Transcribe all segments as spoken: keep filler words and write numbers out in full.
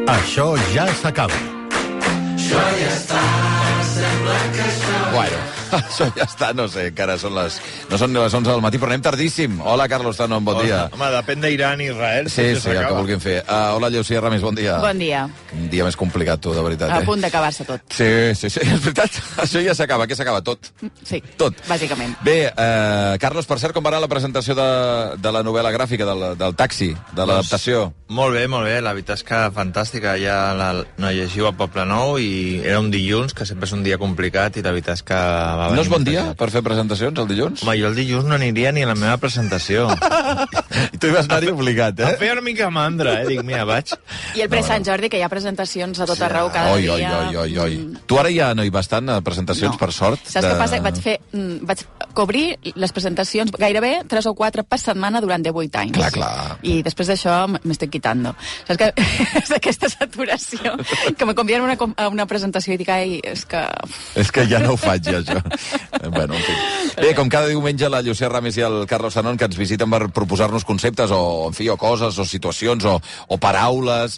Això ja s'acaba. Això ja està, sembla que això... Bueno, això ja està, no sé, encara són les... No són les onze del matí, però anem tardíssim. Hola, Carlos Tanon, bon dia. Home, depèn d'Iran i Israel. Sí, sí, el que vulguin fer. Uh, hola, Llucia Ramis, bon dia. Bon dia. Un dia més complicat, tu, de veritat. A eh? punt d'acabar-se tot. Sí, sí, sí, és veritat. Això ja s'acaba. Què s'acaba? Tot. Sí, Tot. bàsicament. Bé, uh, Carlos, per cert, com va anar la presentació de, de la novel·la gràfica, del, del taxi, de l'adaptació? Molt bé, molt bé. La veritat és que fantàstica. Ja la, la llegiu a Poble Nou i era un dilluns, que sempre és un dia complicat, i la veritat és que va venir... No és bon dia per fer presentacions, el dilluns? Home, jo el dilluns no aniria ni a la meva presentació. I tu hi vas anar-hi obligat, eh? Em feia una mica mandra, eh? Dic, mira, vaig... I el pre-Sant Jordi, que hi ha presentacions a tot arreu cada Oi, oi, dia. oi, oi, oi. Tu ara ja no hi vas tant a presentacions, No. per sort? Saps de- què passa? Vaig fer... mm, Vaig cobrir les presentacions gairebé tres o quatre per setmana durant divuit anys. Clar, clar. I després d'això m'estic quitando. Saps que és aquesta saturació que me conviden a una, com- a una presentació i dic, ai, és que... És que ja no ho faig, ja, això. Bueno, en fi. Bé, com cada diumenge, la Llucia Ramis i el Carlos Tanon, que ens visiten per proposar-nos conceptes, o, en fi, o coses, o situacions, o, o paraules,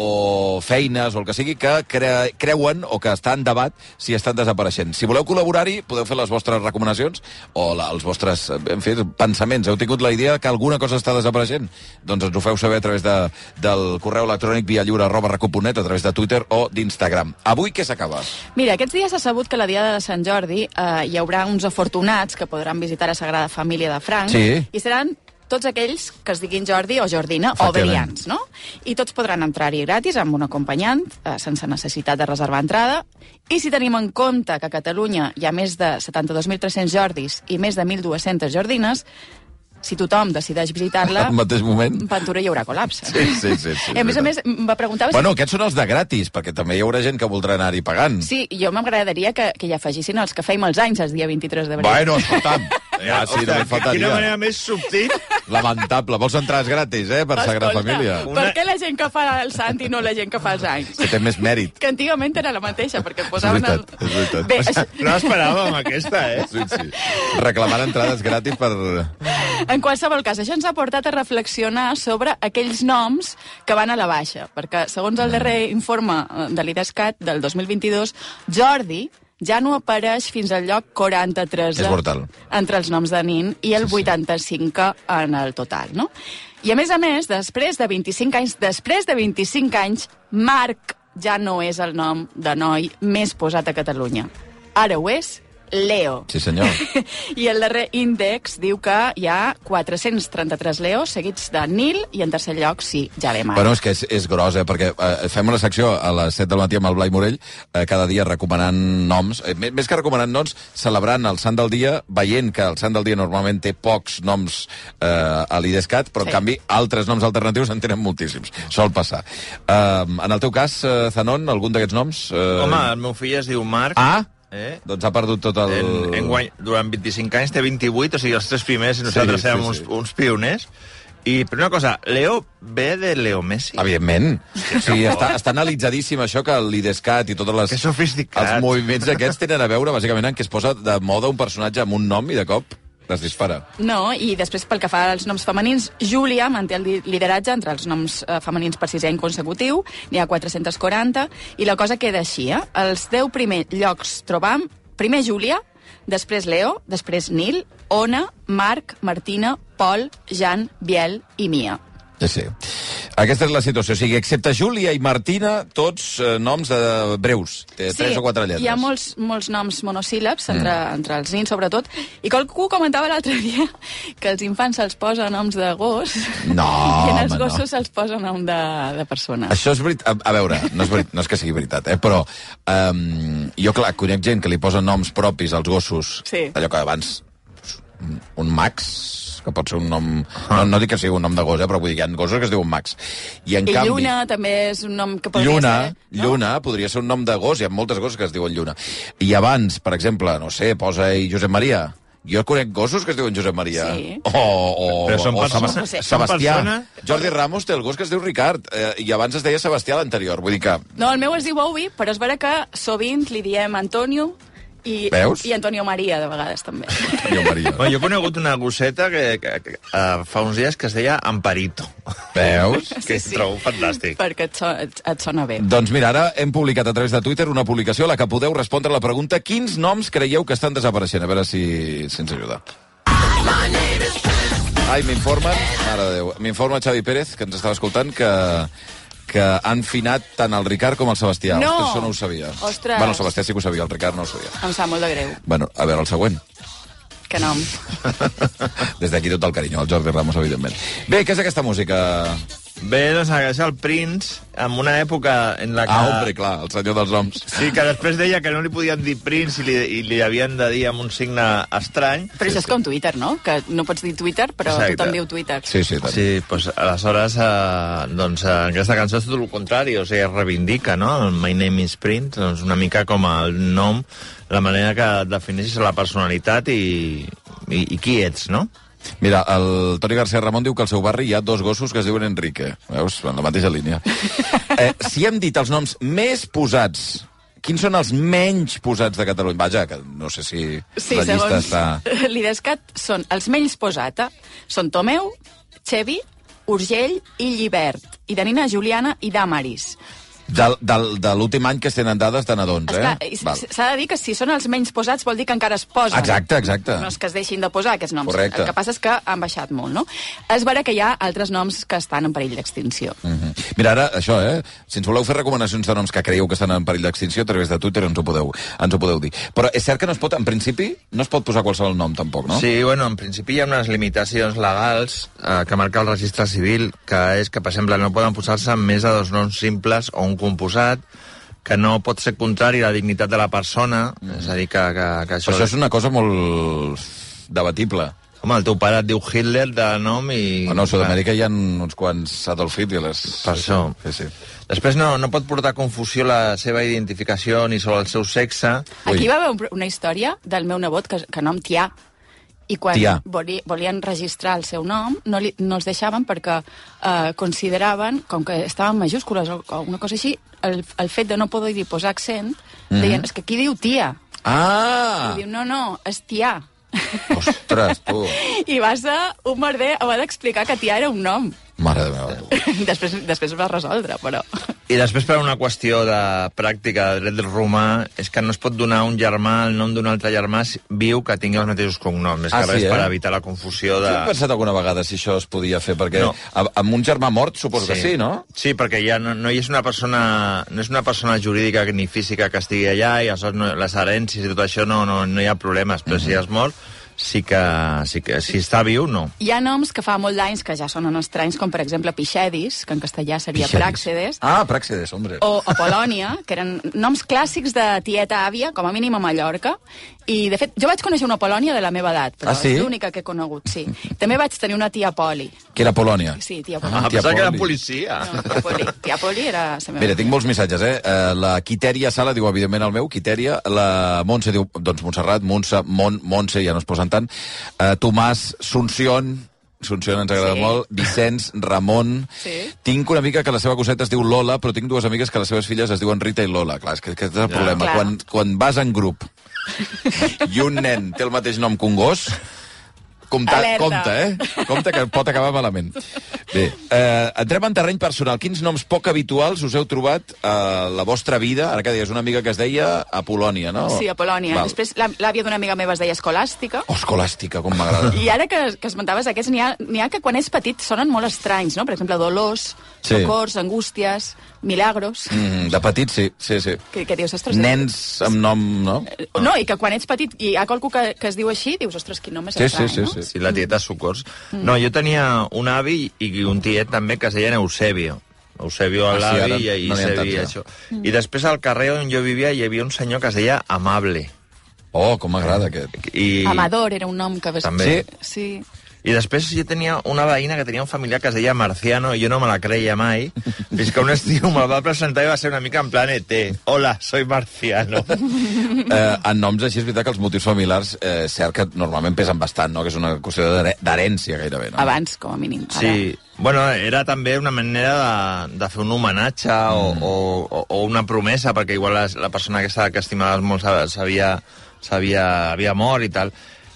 o feines, o el que sigui, que cre creuen o que està en debat si estan desapareixent. Si voleu col·laborar-hi, podeu fer les vostres recomanacions o la, els vostres, en fi, pensaments. Heu tingut la idea que alguna cosa està desapareixent? Doncs ens ho feu saber a través de, del correu electrònic via lliure arroba recu punt net, a través de Twitter o d'Instagram. Avui què s'acaba? Mira, aquests dies s'ha sabut que la Diada de Sant Jordi eh, hi haurà uns afortunats que podran visitar la Sagrada Família de Franc. Sí. I seran tots aquells que es diguin Jordi o Jordina o Efectivament. Belians, no? I tots podran entrar-hi gratis amb un acompanyant, eh, sense necessitat de reservar entrada. I si tenim en compte que a Catalunya hi ha més de setanta-dos mil tres-cents Jordis i més de mil dues-centes Jordines, si tothom decideix visitar-la, Al mateix moment? en Ventura hi haurà col·lapse. Sí, sí, sí. sí I a més a més, em va preguntar... Bueno, aquests són els de gratis, perquè també hi haurà gent que voldrà anar-hi pagant. Sí, jo m'agradaria que, que hi afegissin els que feim els anys, el dia vint-i-tres d'abril. Bueno, escolta'm. Ja, sí, només Quina faltaria. manera més subtil. Lamentable. Vols entrades gratis, eh, per Sagrada Família? Per què la gent que fa el sant i no la gent que fa els anys? Que té més mèrit. Que antigament era la mateixa, perquè És posaven... veritat, el... és veritat. Bé, això... No esperàvem aquesta, eh? Sí, sí. Reclamant entrades gratis per... En qualsevol cas, això ens ha portat a reflexionar sobre aquells noms que van a la baixa, perquè segons el darrer informe de l'IDESCAT del dos mil vint-i-dos, Jordi ja no apareix fins al lloc quaranta-tres És brutal. entre els noms de nin i el Sí, sí. vuitanta-cinc en el total, no? I a més a més, després de vint-i-cinc anys, després de vint-i-cinc anys, Marc ja no és el nom de noi més posat a Catalunya. Ara ho és Leo. Sí, senyor. I el darrer índex diu que hi ha quatre-cents trenta-tres Leos seguits de Nil i en tercer lloc, sí, ja ve Marc. Bueno, és que és, és gros, eh, perquè eh, fem una secció a les set del matí amb el Blai Morell, eh, cada dia recomanant noms, eh, més més que recomanant noms, celebrant el Sant del Dia, veient que el Sant del Dia normalment té pocs noms eh, a l'IDESCAT, però Sí. en canvi altres noms alternatius en tenen moltíssims. Sol passar. Eh, en el teu cas, eh, Zanon, algun d'aquests noms? Eh... Home, el meu fill es diu Marc. Ah, Eh? doncs ha perdut tot el... En, en guany, durant vint-i-cinc anys té vint-i-vuit, o sigui, els tres primers, i nosaltres Sí, sí, érem sí. uns, uns pioners. I, però una cosa, Leo ve de Leo Messi? Evidentment. Sí, està, està analitzadíssim això que l'IDESCAT i totes les... Que sofisticat. Els moviments aquests tenen a veure, bàsicament, en què es posa de moda un personatge amb un nom i de cop es dispara. No, i després pel que fa als noms femenins, Júlia manté el li- lideratge entre els noms eh, femenins per sisè any consecutiu, n'hi ha quatre-cents quaranta, i la cosa queda així, eh? Els deu primers llocs trobam, primer Júlia, després Leo, després Nil, Ona, Marc, Martina, Pol, Jan, Biel i Mia. Sí, sí. Aquesta és la situació. O sigui, excepte Júlia i Martina, tots eh, noms de breus, de Sí, tres o quatre lletres. hi ha molts, molts noms monosíl·labs entre, mm. entre els nins, sobretot, i qualcú comentava l'altre dia que als infants se'ls posa noms de gos No, i als home, gossos no. se'ls posa nom de, de persona. Això és veritat. A, a veure, no és, veri... no és que sigui veritat, eh? Però um, jo, clar, conec gent que li posa noms propis als gossos. Sí. Allò que abans... Un Max, que pot ser un nom... No, no dic que sigui un nom de gos, eh? Però vull dir que hi ha gossos que es diuen Max. I, en I canvi... Lluna també és un nom que podria Lluna, ser... No? Lluna, podria ser un nom de gos, hi ha moltes gossos que es diuen Lluna. I abans, per exemple, no sé, posa-hi Josep Maria. Jo conec gossos que es diuen Josep Maria. Sí. O, o, Però són o persones- Seba- sí. són Sebastià. persones- Jordi Ramos té el gos que es diu Ricard, eh, i abans es deia Sebastià l'anterior. Vull dir que... No, el meu es diu Ovi, però és vera que sovint li diem Antonio i, Veus? i Antonio Maria, de vegades, també. Antonio Maria. Bueno, jo he conegut una gosseta que, que, que uh, fa uns dies que es deia Amparito. Veus? Que sí, sí. Trobo fantàstic. Perquè et, so, et, et sona bé. Doncs mira, ara hem publicat a través de Twitter una publicació a la que podeu respondre la pregunta quins noms creieu que estan desapareixent? A veure si, si ens ajuda. Ai, m'informen, mare de Déu, m'informa Xavi Pérez, que ens estava escoltant, que, que han finat tant el Ricard com el Sebastià. No! Ostres, això no ho sabia. Ostres. Bueno, el Sebastià sí que ho sabia, el Ricard no ho sabia. Em sap molt de greu. Bueno, a veure, el següent. Que nom. Des d'aquí tot el carinyo, al Jordi Ramos, evidentment. Bé, què és aquesta música? Bé, doncs és el Prince, en una època en la que... Ah, hombre, clar, el senyor dels noms. Sí, que després deia que no li podien dir Prince i li, i li havien de dir amb un signe estrany. Però això és com Twitter, no? Que no pots dir Twitter, però Exacte. tothom diu Twitter. Sí, sí, tant. Sí, doncs aleshores, eh, doncs, eh, aquesta cançó és tot el contrari, o sigui, reivindica, no? El My Name is Prince, doncs una mica com el nom, la manera que defineixes la personalitat i, i, i qui ets, no? Mira, el Toni García Ramon diu que al seu barri hi ha dos gossos que es diuen Enrique. Veus? En la mateixa línia. Eh, si hem dit els noms més posats, quins són els menys posats de Catalunya? Vaja, que no sé si sí, la llista segons està... l'Idescat són els menys posats. Són Tomeu, Xevi, Urgell i Llibert. I de Nina, Juliana i Damaris. Del, del, de l'últim any que es tenen dades de nadons, Esclar, eh? s'ha de dir que si són els menys posats vol dir que encara es posen. Exacte, exacte. No és que es deixin de posar aquests noms. Correcte. El que passa és que han baixat molt, no? És vera que hi ha altres noms que estan en perill d'extinció. Mm -hmm. Mira, ara, això, eh? Si ens voleu fer recomanacions de noms que creieu que estan en perill d'extinció, a través de Twitter ens ho podeu, ens ho podeu dir. Però és cert que no es pot, en principi, no es pot posar qualsevol nom, tampoc, no? Sí, bueno, en principi hi ha unes limitacions legals eh, que marca el registre civil, que és que, per exemple, no poden posar-se més de dos noms simples o un composat, que no pot ser contrari a la dignitat de la persona, mm. és a dir, que, que, que això... Però això és una cosa molt debatible. Home, el teu pare et diu Hitler de nom i... Bueno, a Sud-amèrica hi ha uns quants Adolf Hitlers. Per això. Sí, sí. Després no, no pot portar confusió la seva identificació ni sobre el seu sexe. Aquí Ui. va haver una història del meu nebot que, que nom Tià. I quan Tià. Voli, volien registrar el seu nom, no, li, no els deixaven perquè eh, consideraven, com que estaven majúscules o, o una cosa així, el, el fet de no poder posar accent, mm -hmm. deien, és que aquí diu Tia. Ah! I diu, no, no, és Tià. Ostres, tu. I va ser un merder, va d'explicar que Tià era un nom. Mare de meva, tu. després, després es va resoldre, però... I després, per una qüestió de pràctica de dret romà, és que no es pot donar a un germà el nom d'un altre germà viu que tingui els mateixos cognoms. És Ah, que sí, res eh? per evitar la confusió de... Jo he pensat alguna vegada si això es podia fer, perquè No. a- amb un germà mort suposo que sí, no? Sí, perquè ja no, no hi és una persona, no és una persona jurídica ni física que estigui allà i aleshores no, les herències i tot això no, no, no hi ha problemes, però mm -hmm. si has mort, sí que, sí que si està viu, no. Hi ha noms que fa molt d'anys que ja sonen estranys, com per exemple Pixedis, que en castellà seria Pixedis. Pràxedes, Ah, Pràxedes, hombre. o, o Polònia, que eren noms clàssics de tieta-àvia, com a mínim a Mallorca. I, de fet, jo vaig conèixer una Polònia de la meva edat, però Ah, sí? és l'única que he conegut, sí. També vaig tenir una tia Poli. Que era Polònia. Sí, tia Ah, Poli. tia pensava que era Poli. policia. No, tia Poli. Tia Poli era la meva. Mira, tinc molts missatges, eh? Uh, la Quitèria Sala diu, evidentment, el meu, Quitèria. La Montse diu, doncs Montserrat, Montse, Mont, Montse, ja no es posen tant. Uh, Tomàs, Sunción, Sunción ens agrada Sí. molt, Vicenç, Ramon... Sí. Tinc una amiga que la seva coseta es diu Lola, però tinc dues amigues que les seves filles es diuen Rita i Lola. Clar, és que aquest és el Ja. problema. Clar. Quan, quan vas en grup i un nen té el mateix nom que un gos, compte, Alerta. compte, eh? Compte que pot acabar malament. Bé, eh, entrem en terreny personal. Quins noms poc habituals us heu trobat a la vostra vida? Ara que deies, una amiga que es deia a Polònia, no? Sí, a Polònia. Val. Després la- l'àvia d'una amiga meva es deia Escolàstica. Oh, escolàstica, com m'agrada. I ara que, que esmentaves aquests, n'hi ha, n'hi ha que quan és petit sonen molt estranys, no? Per exemple, Dolors, Sí. Socors, Angústies, Milagros, Mm, de petit, sí, sí, sí. que, que dius, ostres... Nens amb nom, no? No, i que quan ets petit i hi ha qualcú que, que es diu així, dius, ostres, quin nom és Sí, estrany, sí, sí, no? sí. Sí, la tieta Socors. No, jo tenia un avi i un tiet també que es deien Eusebio. Eusebio Ah, sí, l'avi ara i no n'hi ha Eusebi, tants, ja. això. I després al carrer on jo vivia hi havia un senyor que es deia Amable. Oh, com m'agrada aquest. I... Amador era un nom que... Ves... També. Sí. I després jo tenia una veïna que tenia un familiar que es deia Marciano i jo no me la creia mai, fins que un estiu me'l va presentar i va ser una mica en plan E T. Hola, soy Marciano. Eh, en noms així és veritat que els motius familiars, eh, cert que normalment pesen bastant, no? Que és una qüestió d'here- d'herència gairebé, no? Abans, com a mínim. Ara... Sí, bueno, era també una manera de, de fer un homenatge o, Mm. o, o, o una promesa, perquè igual la, la persona aquesta que estimaves molt s'havia, s'havia havia mort i tal.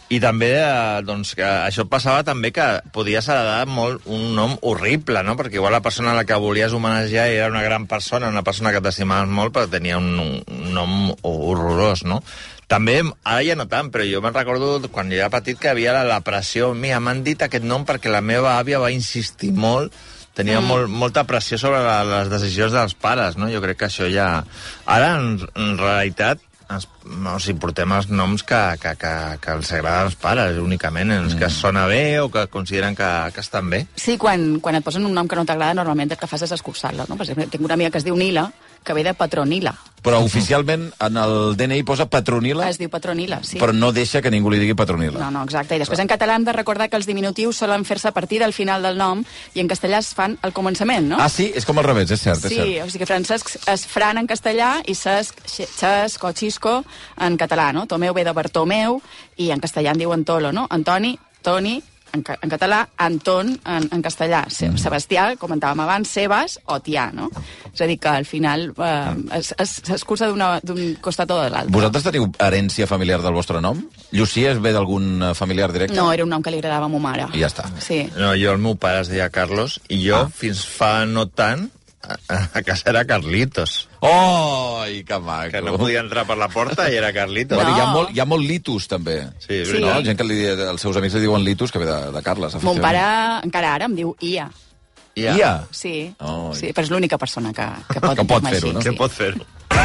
I també, eh, doncs, que això passava també que podies heredar molt un nom horrible, no? Perquè igual la persona a la que volies homenatjar era una gran persona, una persona que t'estimaves molt, però tenia un, un nom horrorós, no? També, ara ja no tant, però jo me'n recordo quan jo era petit que havia la, la pressió. Mira, m'han dit aquest nom perquè la meva àvia va insistir molt, tenia mm. molt, molta pressió sobre la, les decisions dels pares, no? Jo crec que això ja... Ara, en, en realitat, ens, o sigui, portem els noms que, que, que, que els agraden als pares, únicament, els mm. que sona bé o que consideren que, que estan bé. Sí, quan, quan et posen un nom que no t'agrada, normalment el que fas és escurçar-lo, no? Per exemple, tinc una amiga que es diu Nila, que ve de Petronila. Però oficialment en el D N I posa Petronila? Es diu Petronila, sí. Però no deixa que ningú li digui Petronila. No, no, exacte. I després en català hem de recordar que els diminutius solen fer-se a partir del final del nom i en castellà es fan al començament, no? Ah, sí? És com al revés, és cert, és sí, cert. o sigui que Francesc és Fran en castellà i Cesc, Xesc o Xisco en català, no? Tomeu ve de Bartomeu i en castellà en diuen Tolo, no? Antoni, Toni, en, ca en català, Anton en, en castellà. Se mm. Sebastià, comentàvem abans, Sebas o Tià, no? És a dir, que al final eh, s'excursa d'un costat o de l'altre. Vosaltres teniu herència familiar del vostre nom? Llucia es ve d'algun familiar directe? No, era un nom que li agradava a ma mare. I ja està. Sí. No, jo, el meu pare es deia Carlos, i jo, ah. fins fa no tant, a, a casa era Carlitos. Oh, que maco. Que no podia entrar per la porta i era Carlitos. No. No. Hi ha molt, hi ha molt litus, també. Sí, sí. No? Gent que li, els seus amics li diuen litus, que ve de, de Carles. Mon pare, encara ara, em diu Ia. Ia? Ia? Sí, oh. sí, però és l'única persona que, que pot, que pot fer-ho, no? Sí. Que pot fer-ho.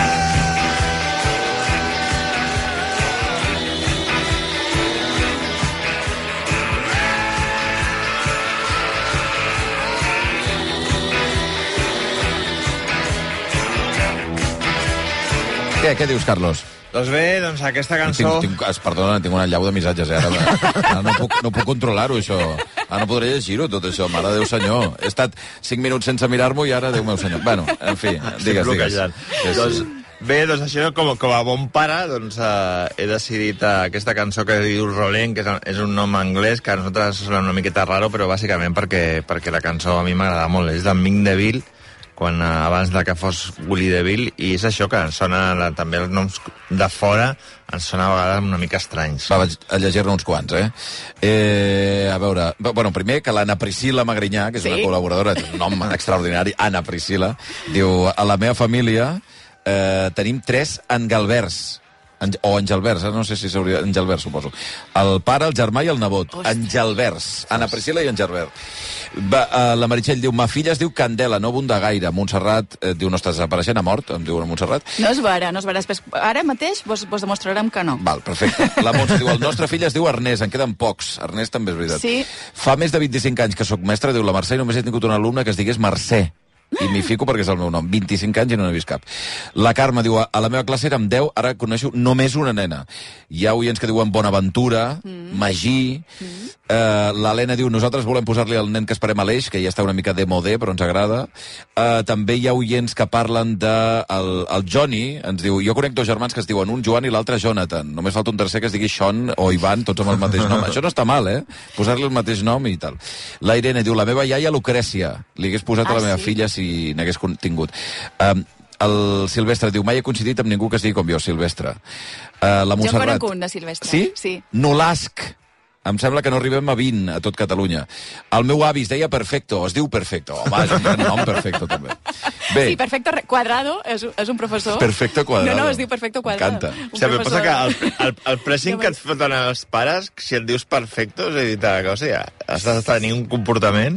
Què, què dius, Carlos? Doncs bé, doncs aquesta cançó... Tinc, tinc, perdona, tinc una llau de missatges, eh? Ara, ara no puc, no puc controlar-ho, això. Ara no podré llegir-ho, tot això. Mare de Déu, senyor. He estat cinc minuts sense mirar-m'ho i ara, Déu meu senyor. Bueno, en fi, digues, digues. Sí, doncs, sí. Bé, doncs això, com, com a bon pare, doncs, eh, he decidit eh, aquesta cançó que diu Roland, que és, és un nom anglès, que a nosaltres sona una miqueta raro, però bàsicament perquè, perquè la cançó a mi m'agrada molt. És d'en Mick DeVille, quan eh, abans de que fos Willie DeVille, i és això que ens sona, la, també els noms de fora, ens sona a vegades una mica estranys. Va, vaig a llegir-ne uns quants, eh? eh? A veure, bueno, primer que l'Anna Priscila Magrinyà, que és sí? una col·laboradora, és un nom extraordinari, Anna Priscila, diu, a la meva família eh, tenim tres Engelberts, o Engelberts, eh? no sé si s'hauria... Engelberts, suposo. El pare, el germà i el nebot. Hosti. Engelberts. Anna Priscila i Engelbert. Va, uh, la Meritxell diu, ma filla es diu Candela, no abunda gaire. Montserrat eh, diu, no estàs desapareixent, ha mort, em diu una Montserrat. No és vera, no és vera. Després, ara mateix vos, vos demostrarem que no. Val, perfecte. La Montse diu, el nostre fill es diu Ernest, en queden pocs. Ernest també és veritat. Sí. Fa més de vint-i-cinc anys que sóc mestre, diu la Mercè, i només he tingut un alumne que es digués Mercè. I m'hi fico perquè és el meu nom. vint-i-cinc anys i no n'he vist cap. La Carme diu, a la meva classe érem deu, ara coneixo només una nena. Hi ha oients que diuen Bonaventura, mm. Magí... Mm. Uh, L'Helena diu, nosaltres volem posar-li al nen que esperem a l'Eix, que ja està una mica de modé, però ens agrada. Uh, també hi ha oients que parlen de... El, el Johnny ens diu, jo conec dos germans que es diuen un Joan i l'altre Jonathan. Només falta un tercer que es digui Sean o Ivan, tots amb el mateix nom. Això no està mal, eh? Posar-li el mateix nom i tal. La Irene diu, la meva iaia Lucrècia. Li hagués posat ah, a la meva sí? filla si n'hagués tingut. Um, el Silvestre diu, mai he coincidit amb ningú que es digui com jo, Silvestre. Uh, la Montserrat... Jo en conec un de Silvestre. Sí? Sí. Nolasc. Em sembla que no arribem a vint a tot Catalunya. El meu avi es deia Perfecto, es diu Perfecto. Home, és un gran nom, Perfecto, també. Bé. Sí, Perfecto Cuadrado és, és un professor. Perfecto Cuadrado. No, no, es diu Perfecto Cuadrado. M'encanta. O sigui, passa que el, el, el pressing que et foten els pares, si et dius Perfecto, és a dir, o sigui, has de tenir un comportament...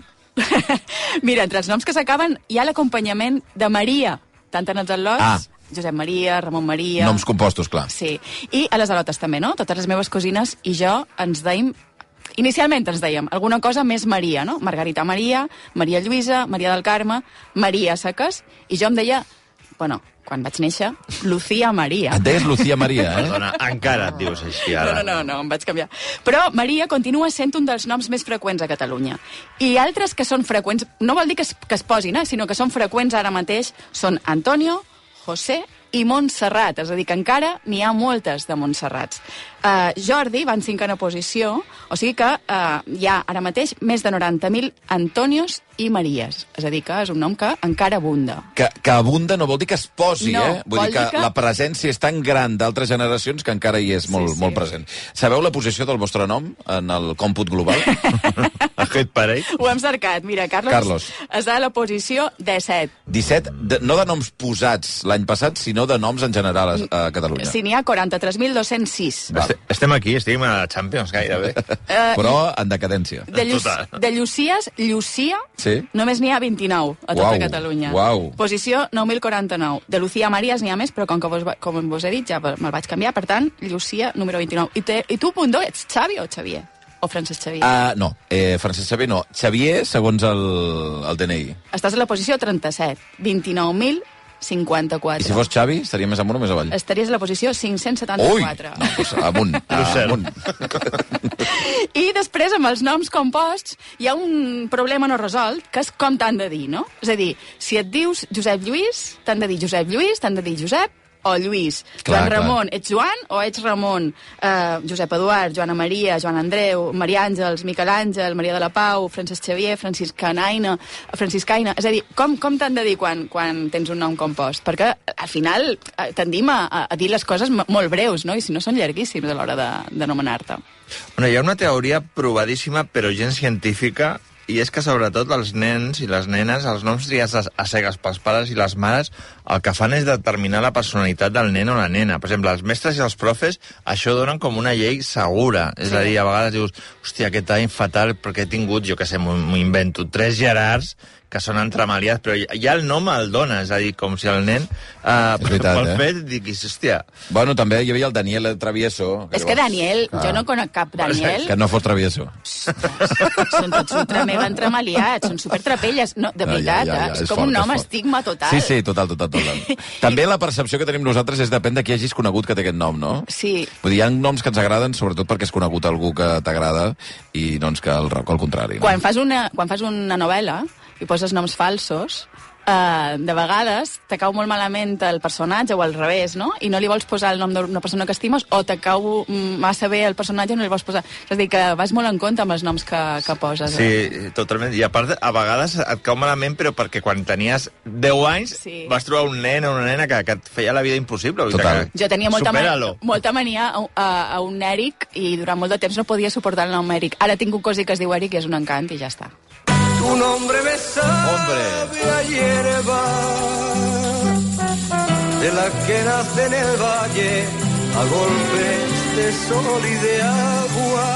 Mira, entre els noms que s'acaben hi ha l'acompanyament de Maria, tant en els al·lots... Ah. Josep Maria, Ramon Maria... Noms compostos, clar. Sí. I a les al·lotes també, no? Totes les meves cosines i jo ens deim... Inicialment ens dèiem alguna cosa més Maria, no? Margarita Maria, Maria Lluïsa, Maria del Carme, Maria Seques, i jo em deia... Bueno, quan vaig néixer, Lucía Maria. Et deies Lucía Maria, eh? Perdona, encara et dius així, ara. No, no, no, no, em vaig canviar. Però Maria continua sent un dels noms més freqüents a Catalunya. I altres que són freqüents, no vol dir que es, que es posin, eh? Sinó que són freqüents ara mateix, són Antonio, José i Montserrat, és a dir, que encara n'hi ha moltes de Montserrats. Uh, Jordi va en cinquena posició, o sigui que uh, hi ha ara mateix més de noranta mil Antonios i Maries. És a dir, que és un nom que encara abunda. Que, que abunda no vol dir que es posi, no, eh? Vull dir que, que la presència és tan gran d'altres generacions que encara hi és molt, sí, sí. molt present. Sabeu la posició del vostre nom en el còmput global? Aquest parell. Ho hem cercat. Mira, Carlos, Carlos. està a la posició disset. disset, de, no de noms posats l'any passat, sinó de noms en general a, a Catalunya. Sí, n'hi ha quaranta-tres mil dos-cents sis. Este, estem aquí, estem a la Champions, gairebé. Uh, Però en decadència. De, Lluc de Llucies, Llucia, sí? només n'hi ha vint-i-nou a tota Uau, Catalunya. uau. Posició nou mil quaranta-nou. De Lucía Marías n'hi ha més, però com que vos, com vos he dit, ja me'l vaig canviar. Per tant, Llucia, número vint-i-nou. I, te, i tu, Pundó, ets Xavi o Xavier? O Francesc Xavier? Uh, no, eh, Francesc Xavier no. Xavier, segons el, el D N I. Estàs a la posició trenta-set. vint-i-nou mil cinquanta-quatre. I si fos Xavi, estaria més amunt o més avall? Estaries a la posició cinc-cents setanta-quatre. Ui! No, doncs amunt. amunt. I després, amb els noms composts, hi ha un problema no resolt, que és com t'han de dir, no? És a dir, si et dius Josep Lluís, t'han de dir Josep Lluís, t'han de dir Josep o Lluís. Clar, Joan Ramon, clar. ets Joan o ets Ramon? Uh, Josep Eduard, Joana Maria, Joan Andreu, Maria Àngels, Miquel Àngel, Maria de la Pau, Francesc Xavier, Franciscaina, Franciscaina... És a dir, com, com t'han de dir quan, quan tens un nom compost? Perquè al final tendim a, a dir les coses molt breus, no? I si no són llarguíssims a l'hora d'anomenar-te. Bueno, hi ha una teoria provadíssima, però gens científica, i és que sobretot els nens i les nenes, els noms triats a, a cegues pels pares i les mares, el que fan és determinar la personalitat del nen o la nena. Per exemple, els mestres i els profes això donen com una llei segura. És sí. a dir, a vegades dius, hòstia, aquest any fatal perquè he tingut, jo què sé, m'ho invento, tres Gerards que són entremaliats, però ja el nom el dona, és a dir, com si el nen eh, veritat, pel eh? fet diguis, hòstia... Bueno, també hi havia el Daniel Travieso. Que és que Daniel, ah. jo no conec cap Daniel. Que no fos Travieso. Són tots ultra mega entremaliats, són supertrapelles. No, de veritat, ja, ja, ja, eh? És, és com fort, un nom és fort. estigma total. Sí, sí, total, total, total. També la percepció que tenim nosaltres és depèn de qui hagis conegut que té aquest nom, no? Sí. Vull dir, hi ha noms que ens agraden, sobretot perquè has conegut algú que t'agrada i doncs que el, al contrari. No? Quan fas una, quan fas una novel·la i poses noms falsos, Uh, de vegades te cau molt malament el personatge o al revés, no? I no li vols posar el nom d'una persona que estimes o te cau massa bé el personatge i no li vols posar... És a dir, que vas molt en compte amb els noms que, que poses. Sí, eh? totalment. I a part, a vegades et cau malament, però perquè quan tenies deu anys sí. vas trobar un nen o una nena que, que et feia la vida impossible. Total. Jo tenia molta, mania, molta mania a, a, a un Eric i durant molt de temps no podia suportar el nom Eric. Ara tinc un cosí que es diu Eric i és un encant i ja està. Tu nombre me sabe a hierba, de la que nace en el valle a golpes de sol y de agua.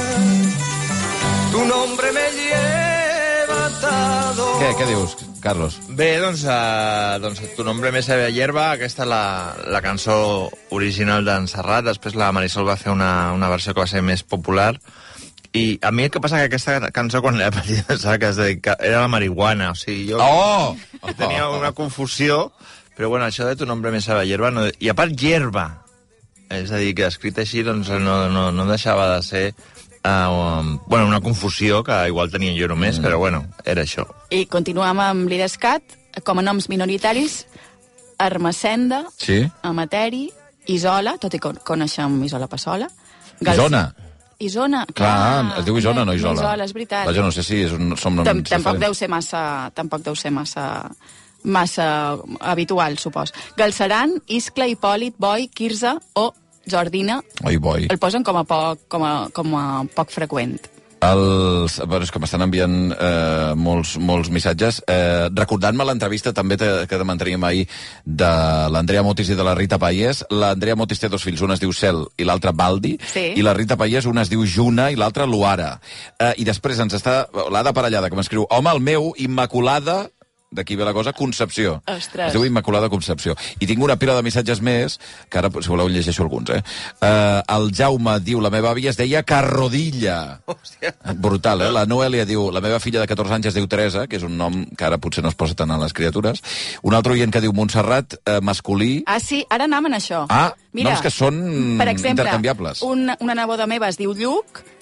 Tu nombre me lleva atado. Què, què dius, Carlos? Bé, doncs, uh, doncs Tu nombre me sabe a hierba, aquesta és la, la cançó original d'en Serrat, després la Marisol va fer una, una versió que va ser més popular. I a mi el que passa que aquesta cançó, quan era petita, pensava que es dedica... era la marihuana, o sigui, jo oh! tenia una confusió, però bueno, això de Tu nombre me sabe a hierba, no... i a part hierba, és a dir, que escrit així doncs no, no, no deixava de ser uh, um, bueno, una confusió que igual tenia jo només, mm. però bueno, era això. I continuem amb l'Idescat, com a noms minoritaris, Ermessenda, sí? Amateri, Isola, tot i que coneixem Isola Passola. Isona? Isona. Clar, ah, es diu Isona, no Isola. Isola, és veritat. Vaja, no sé si és un, som noms Tam tampoc diferents. deu ser massa... Tampoc deu ser massa massa habitual, supos. Galceran, Iscle, Hipòlit, Boi, Quirze o Jordina. Oi, boi. El posen com a poc, com a, com a poc freqüent. Els, bueno, és que m'estan enviant eh, molts, molts missatges. Eh, Recordant-me l'entrevista també te, que manteníem ahir de l'Andrea Motis i de la Rita Paiés. L'Andrea Motis té dos fills, un es diu Cel i l'altre Baldi, sí. i la Rita Paiés una es diu Juna i l'altra Luara. Eh, I després ens està l'Ada Parellada, que m'escriu, home, el meu, Immaculada... d'aquí ve la cosa, Concepció. Ostres. Es diu Immaculada Concepció. I tinc una pila de missatges més, que ara, si voleu, llegeixo alguns, eh? Uh, el Jaume diu, la meva àvia es deia Carrodilla. Hòstia. Brutal, eh? La Noelia diu, la meva filla de catorze anys es diu Teresa, que és un nom que ara potser no es posa tant a les criatures. Un altre oient que diu Montserrat, eh, masculí. Ah, sí, ara anàvem en això. Ah, Mira, noms que són per exemple, intercanviables. Un, una neboda meva es diu Lluc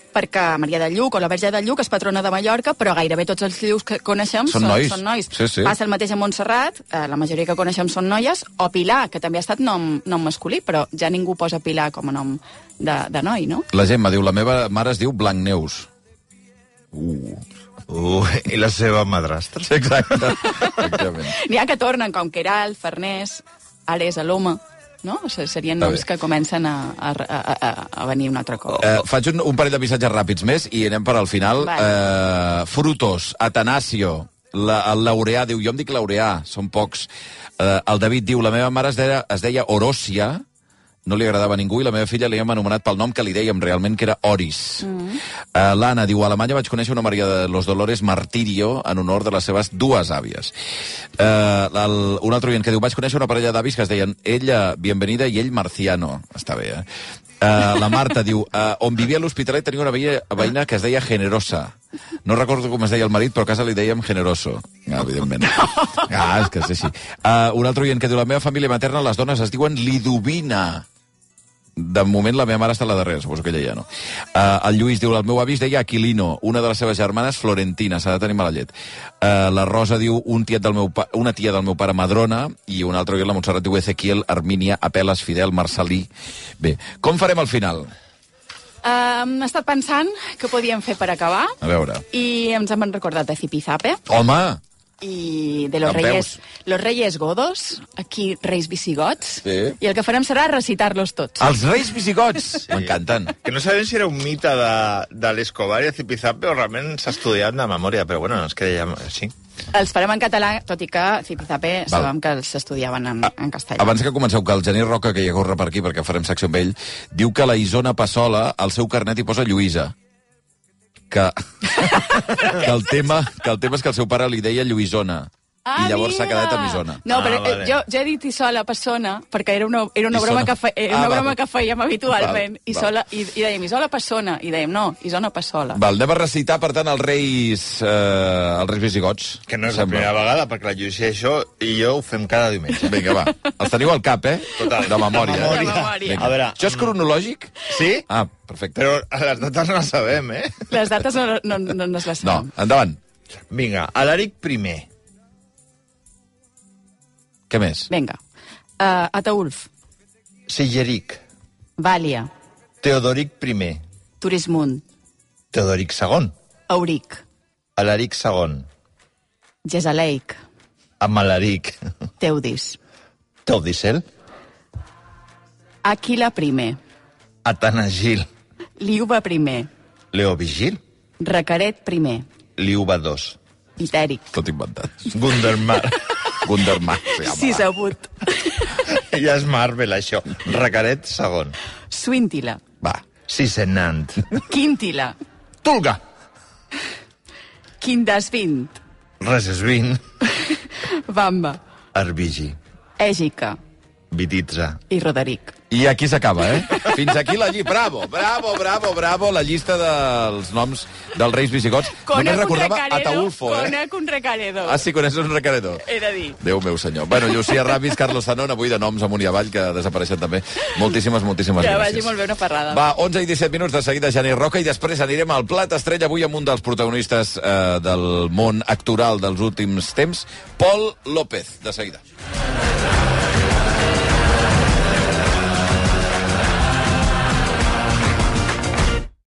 perquè Maria de Lluc o la Verge de Lluc és patrona de Mallorca, però gairebé tots els Llucs que coneixem són, són, nois. són nois. Sí, sí. Passa el mateix a Montserrat, eh, la majoria que coneixem són noies, o Pilar, que també ha estat nom, nom masculí, però ja ningú posa Pilar com a nom de, de noi, no? La Gemma diu, la meva mare es diu Blancneus. Uh... Uh, I la seva madrastra. Exacte. Exactament. N'hi ha que tornen, com Queralt, Farners, Ares, Aloma, no? O sigui, serien noms que comencen a, a, a, a venir un altre cop. Eh, faig un, un parell de missatges ràpids més i anem per al final. Vale. Eh, Frutos, Atanasio, la, el Laureà diu, jo em dic Laureà, són pocs. Eh, el David diu, la meva mare es deia, es deia Oròcia, no li agradava a ningú, i la meva filla li hem anomenat pel nom que li dèiem realment, que era Oris. Mm. Uh, L'Anna diu, a Alemanya vaig conèixer una Maria de los Dolores Martirio en honor de les seves dues àvies. Uh, el, un altre oient que diu, vaig conèixer una parella d'avis que es deien ella Bienvenida i ell Marciano. Està bé, eh? Uh, la Marta diu, uh, on vivia a l'Hospitalet tenia una veïna, veïna que es deia Generosa. No recordo com es deia el marit, però a casa li dèiem Generoso. Ah, evidentment. Ah, és que és així. Uh, un altre oient que diu, la meva família materna, les dones es diuen Lidovina. De moment la meva mare està a la darrera, suposo que ella ja no. Uh, el Lluís diu, el meu avi es deia Aquilino, una de les seves germanes Florentina, s'ha de tenir mala llet. Uh, la Rosa diu, un tiet del meu pa una tia del meu pare Madrona, i un altre, la Montserrat diu Ezequiel, Armínia, Apeles, Fidel, Marcelí. Bé, com farem al final? Uh, hem estat pensant què podíem fer per acabar. A veure. I ens hem recordat de Zipizape. Home! I de los En reyes, veus? los reyes godos, aquí reis visigots, Sí. i el que farem serà recitar-los tots. Els reis visigots! Sí. M'encanten. Que no sabem si era un mite de, de l'Escobar i de Zipizape o realment s'ha estudiat de memòria, però bueno, ens queda ja així. Els farem en català, tot i que Zipizape Val. sabem que els estudiaven en, en castellà. Abans que comenceu, que el Genís Roca, que ja corre per aquí perquè farem secció amb ell, diu que la Isona Passola, al seu carnet hi posa Lluïsa. Que, que, el tema, que el tema és que el seu pare li deia Lluïsona. Ah, I llavors s'ha mira! quedat amb Isona. No, Ah, però vale. eh, jo, jo he dit Isola Passona, perquè era una, era una, Isona. broma que, fe, era Ah, una val. broma que fèiem habitualment. Val, Isola, i, I dèiem Isola Passona, i dèiem no, Isona Passola. Val, anem a recitar, per tant, els reis, eh, els reis visigots. Que no és Sembla. la primera vegada, perquè la Lluïsia i això i jo ho fem cada diumenge. Vinga, va. Els teniu al cap, eh? Total. De memòria. De eh? memòria. De memòria. Vinga. A veure, Això és cronològic? Sí? Ah, perfecte. Però les dates no les sabem, eh? Les dates no, no, no, no les No, sabem. endavant. Vinga, Alaric primer. Què més? Vinga. Uh, Ataulf, Sigeric. Vàlia, Teodoric primer. Turismunt, Teodoric segon. Auric, Alaric segon. Gesaleic, Amalaric. Teudis, Teodicel. Aquila primer, Atanagil. Liuba primer, Leovigil. Recaret primer, Liuba dos. Itèric, Tot inventat. Gundermar. Gundermar. Sí, home, sí va. sabut, Ja és Marvel, això. Recaret segon. Suintila, Va. Sisenant. Quintila, Tulga. Quindasvint, Resesvin. Bamba, Arbigi. Ègica Vititza. i Roderic. I aquí s'acaba, eh? Fins aquí la llista. Bravo, bravo, bravo, bravo, la llista dels noms dels reis visigots. Només recordava Ataulfo, eh? Conec un recaredo. Ah, sí, coneixes un recaredor. He de dir. Déu meu senyor. Bueno, Llucia Ramis, Carlos Zanón, avui de noms amunt i avall, que desapareixen també. Moltíssimes, moltíssimes Que gràcies. vagi molt bé una parrada. Va, onze i disset minuts, de seguida Genís Roca, i després anirem al Plat Estrella, avui amb un dels protagonistes eh, del món actoral dels últims temps, Pol López, de seguida.